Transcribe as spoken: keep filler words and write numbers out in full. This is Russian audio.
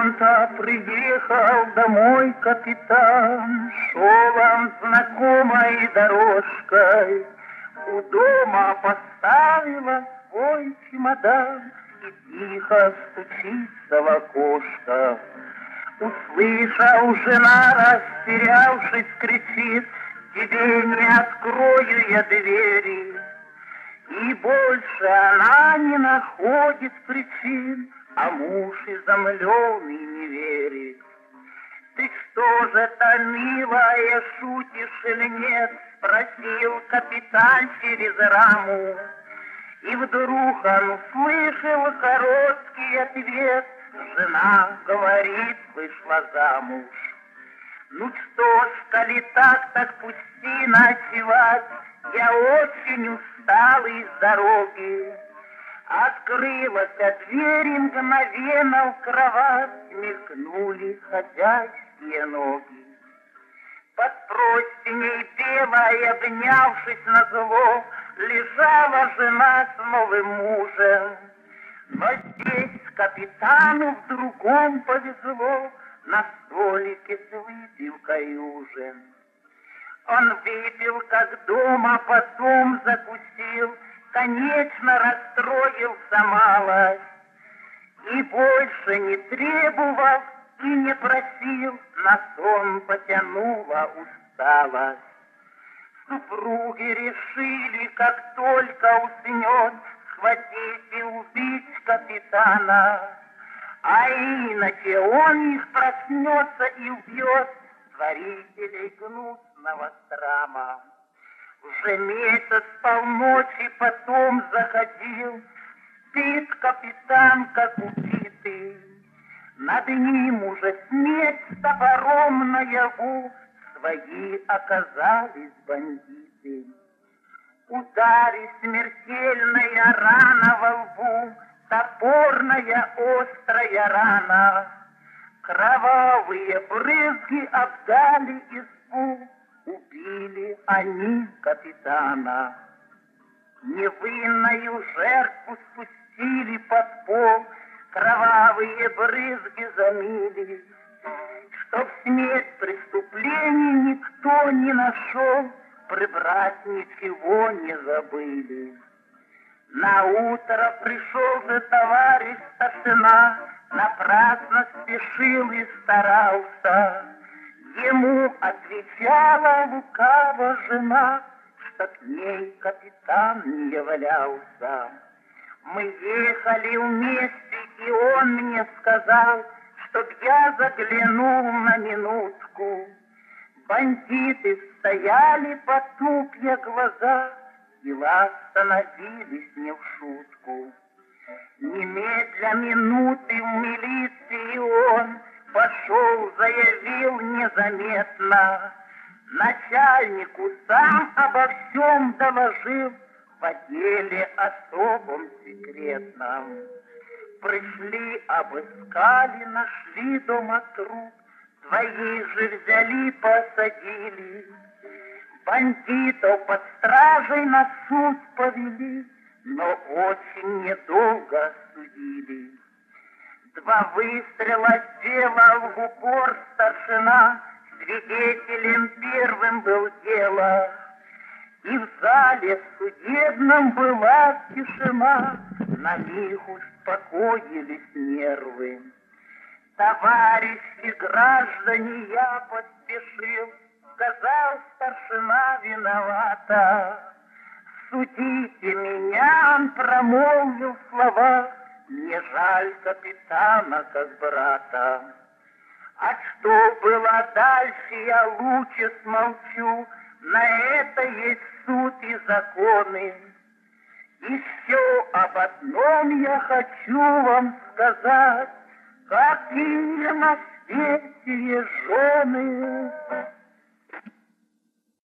фронта приехал домой капитан, шел он знакомой дорожкой, у дома поставила свой чемодан и тихо стучится в окошко. Услышал, жена, растерявшись, кричит: тебе не открою я двери. И больше она не находит причин, а муж изумленный не верит. Ты что же это, милая, шутишь или нет? Спросил капитан через раму. И вдруг он услышал короткий ответ: жена, говорит, вышла замуж. Ну что ж, коли так, так пусти ночевать. Я очень устал из дороги. Открылась дверь, и мгновенно в кровать мелькнули ходячие ноги. Под простыней белой, обнявшись назло, лежала жена с новым мужем. Но здесь капитану в другом повезло, на столике с выпивкой ужин. Он выпил, как дома, потом закусил, конечно, расстроился малость. И больше не требовал и не просил, на сон потянула усталость. Супруги решили, как только уснет, схватить и убить капитана. А иначе он их проснется и убьет, творителей гнусного срама. Уже месяц полночи потом заходил, спит капитан, как убитый. Над ним уже смерть с топором наяву, свои оказались бандиты. Удари смертельная рана во лбу, топорная острая рана. Кровавые брызги обдали избу, убили они капитана. Невинную жертву спустили под пол, кровавые брызги замили. Чтоб смерть преступлений никто не нашел, прибрать ничего не забыли. На утро пришел же товарищ старшина, напрасно спешил и старался. Ему отвечала лукаво жена, что к ней капитан не являлся. Мы ехали вместе, и он мне сказал, чтоб я заглянул на минутку. Бандиты стояли, потупя глаза, дела становились не в шутку. Немедля минуты в милиции он пошел, заявил незаметно. Начальнику сам обо всем доложил, в отделе особом секретном. Пришли, обыскали, нашли дома труп, своих же взяли, посадили. Бандитов под стражей на суд повели, но очень недолго судили. Два выстрела сделал в упор старшина, свидетелем первым был дело. И в зале судебном была тишина, на миг успокоились нервы. Товарищи граждане, я поспешил, сказал старшина виновата. Судите меня, он промолвил слова, мне жаль капитана, как брата. А что было дальше, я лучше смолчу, на это есть суд и законы. Еще об одном я хочу вам сказать, какие на свете жены.